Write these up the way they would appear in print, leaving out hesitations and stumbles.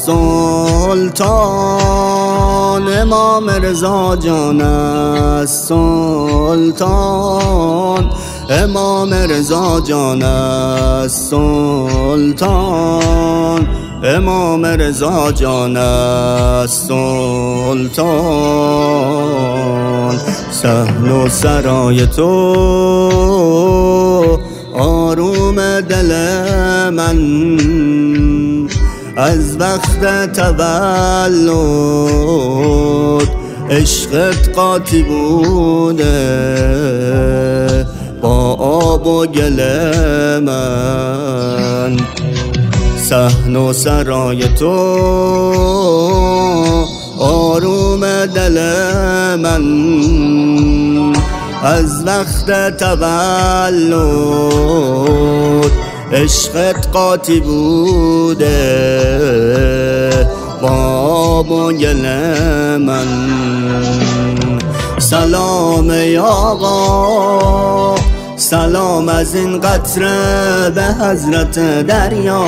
سلطان امام رضا جان است، سلطان امام رضا جان است، سلطان امام رضا جان است، سلطان. صحن و سرای تو آروم دل من از وقت تولد عشقت قاطی بوده با آب و گل من. صحن و سرای تو آروم دل من از وقت تولد عشقت قاطی بوده با آب و گل من. سلام ای آقا، سلام از این قطره به حضرت دریا.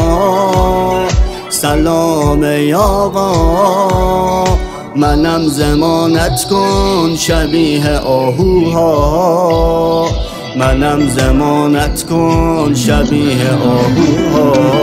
سلام ای آقا، منم ضمانت کن شبیه آهوها، منم ضمانت کن شبیه آهوها.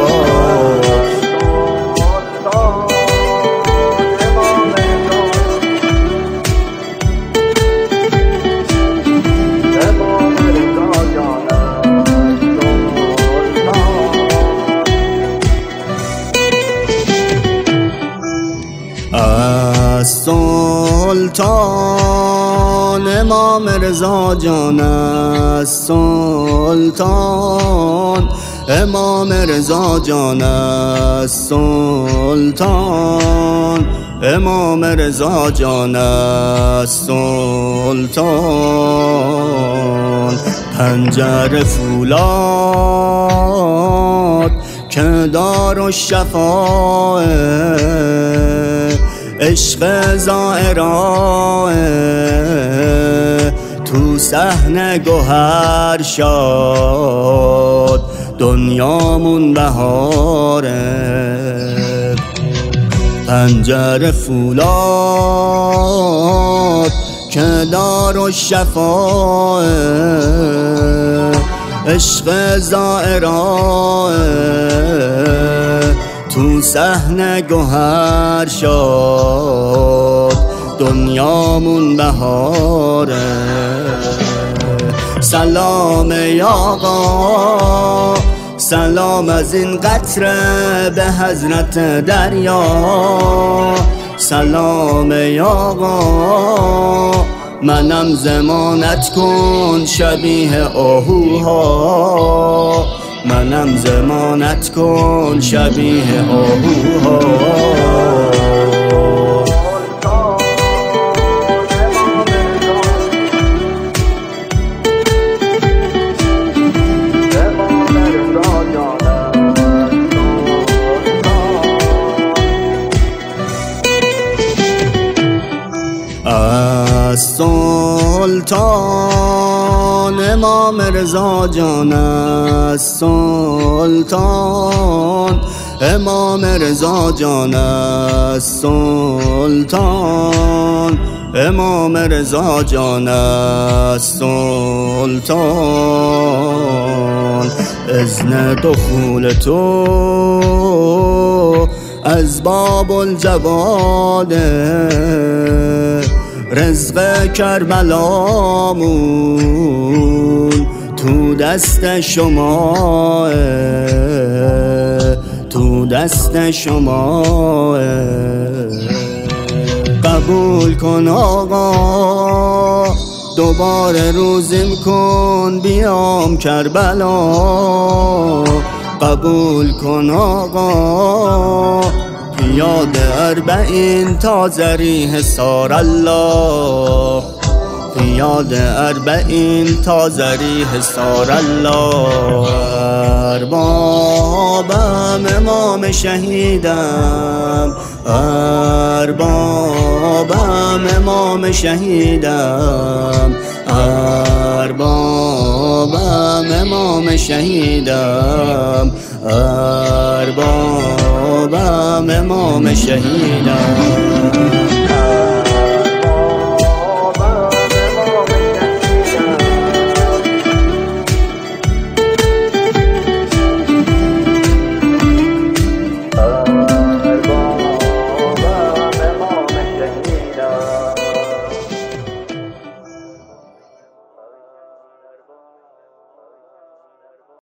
سلطان امام رضا جان است، سلطان امام رضا جان است، سلطان امام رضا جان است، سلطان. پنجره فولاد که دارالشفاء عشق زائراه تو صحن گوهر شاد دنیامون بهاره. پنجره فولاد که دارالشفاء عشق زائراه تو صحن گوهر شاد دنیامون بهاره. سلام ای آقا، سلام از این قطره به حضرت دریا. سلام ای آقا، منم ضمانت کن شبیه آهوها، منم ضمانت کن شبیه آهوها. سلطان امام رضا جان است، سلطان امام رضا جان است، سلطان امام رضا جان است، سلطان. اذن دخول تو از باب الجواد رزق کربلامون تو دست شما، تو دست شما. قبول کن آقا، دوباره روزیم کن بیام کربلا. قبول کن آقا، یاد 40 تا ذریح حصار الله، یاد 40 تا ذریح حصار الله. اربابم امام شهیدم، اربابم امام شهیدم، اربابم امام شهیدم، ارباب جنابم امام شهیدم